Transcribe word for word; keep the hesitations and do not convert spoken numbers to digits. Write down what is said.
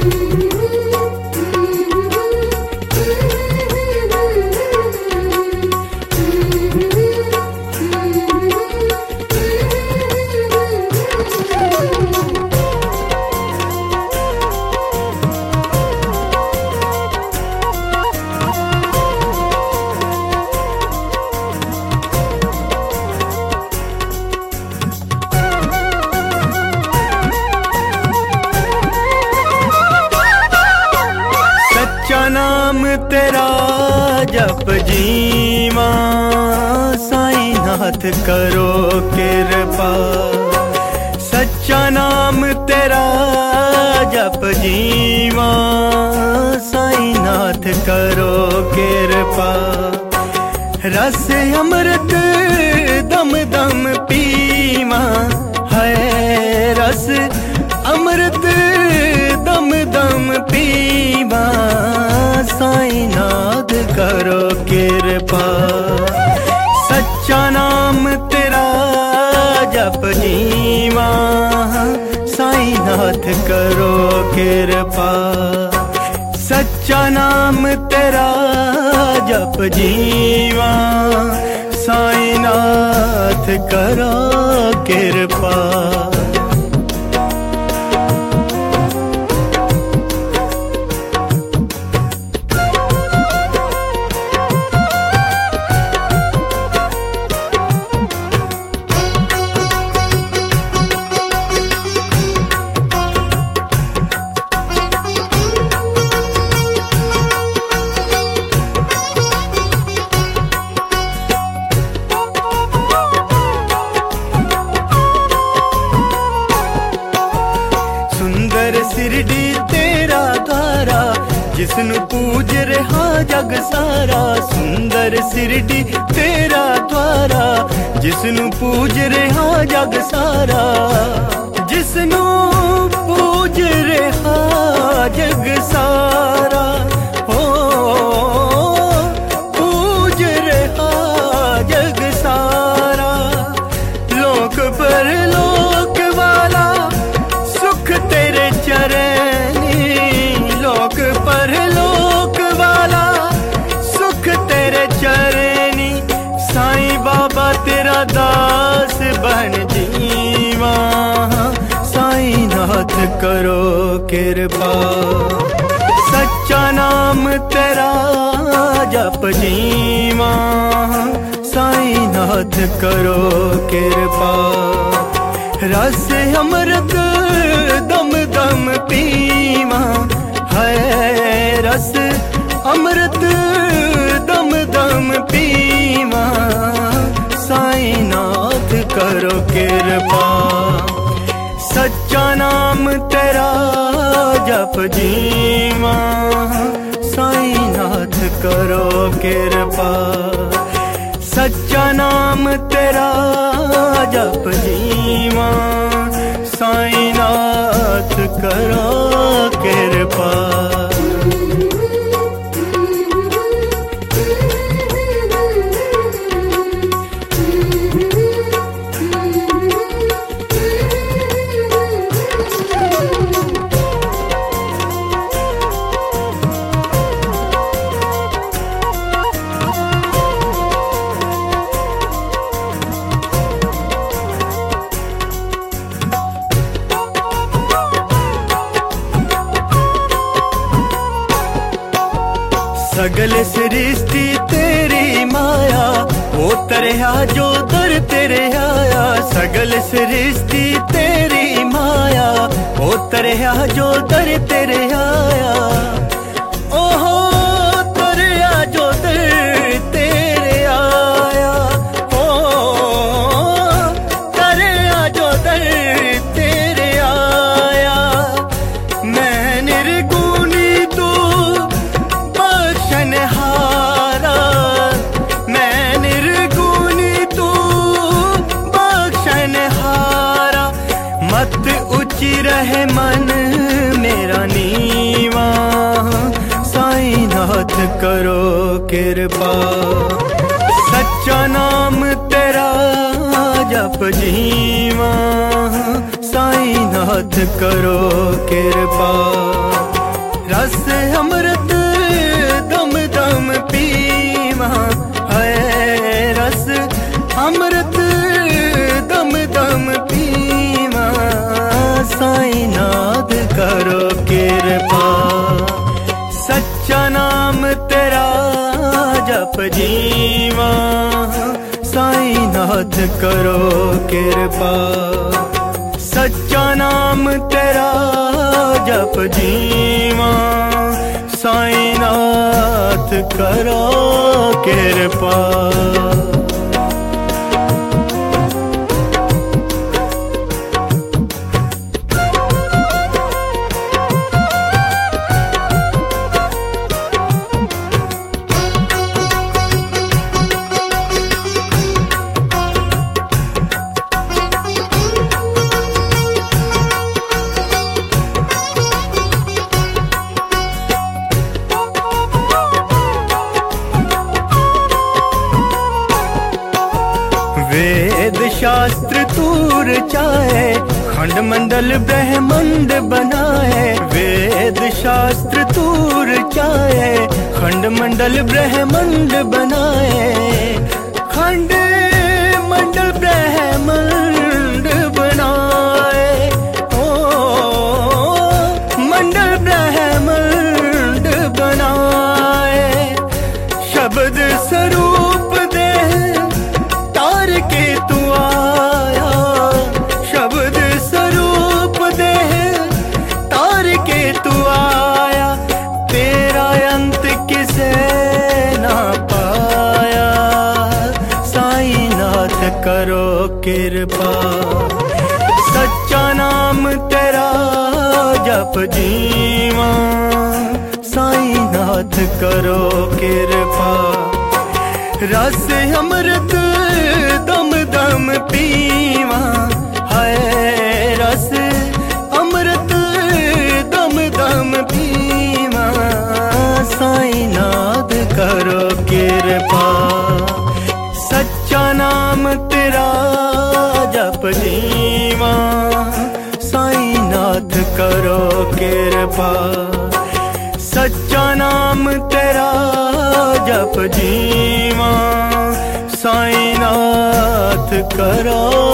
नाम तेरा जप जीवा, साईं नाथ करो कृपा। सच्चा नाम तेरा जप जीवा, साईं नाथ करो कृपा। रस अमृत दम दम पीवा है, रस अमृत दम दम पीवा, साईं नाथ करो कृपा। सच्चा नाम तेरा जप जीवा, साईं नाथ करो कृपा। सच्चा नाम तेरा जप जीवा, साईं नाथ करो कृपा। सिरडी तेरा द्वारा, जिसनु पूज रहा जग सारा। सुंदर सिरडी तेरा द्वारा, जिसनु पूज रहा जग सारा। जिसनु पूज रहा जग सारा, हो पूज रहा जग सारा। लोक पर लोक वाला सुख तेरे चरनी, लोक पर लोक वाला सुख तेरे चरनी। साईं बाबा तेरा दास बन जीवा, साईं नाथ करो कृपा। सच्चा नाम तेरा जप जीवा, साईं नाथ करो कृपा। रस अमृत दम दम पीवा है, रस अमृत दम दम पीवा, साईं नाथ करो कृपा। सच्चा नाम तेरा जप जीवा, साईं नाथ करो कृपा। सच्चा नाम तेरा जप जीवा, साईं नाथ करो कृपा। सगल सृष्टि तेरी माया, वो तरया जो दर तेरे आया। सगल सृष्टि तेरी माया, वो तरया जो दर तेरे आया। ओहो तरया जो दर तेरे आया, ओ तरया जो दर तेरे आया। मैं निर्गुणी तू बख्शनहारा, मैं निर्गुणी तू बख्शनहारा। मत ऊंची रहे मन मेरा नीवा, साईं नाथ करो कृपा। सच्चा नाम तेरा जप जीवा, साईं नाथ करो कृपा। रस अमृत दम दम पीवा है, रस अमृत दम दम पीवा। साईं नाथ करो कृपा, सच्चा नाम तेरा जप जीवा। साईं नाथ करो कृपा, सच्चा नाम तेरा जप जीवा। साईं नाथ करो कृपा। वेद शास्त्र तूर चाहे, खंड मंडल ब्रह्मंड बनाए। वेद शास्त्र तूर चाहे, खंड मंडल ब्रह्मंड बनाए। खंड मंडल ब्रह्मंड बनाए, ओ मंडल ब्रह्मंड बनाए। शब्द स्वरूप दे तार के तू आया, शब्द स्वरूप दे तार के तू आया। तेरा अंत किसे ना पाया, साईं नाथ करो कृपा। सच्चा नाम तेरा जप जीवा। साईं नाथ करो कृपा, रस अमृत दम दम पीवा है, रस अमृत दम दम पीवा। साईं नाथ करो कृपा, सच्चा नाम तेरा जप जीवा। साईं नाथ करो कृपा, सच्चा नाम तेरा जप जीवा। साईं नाथ करो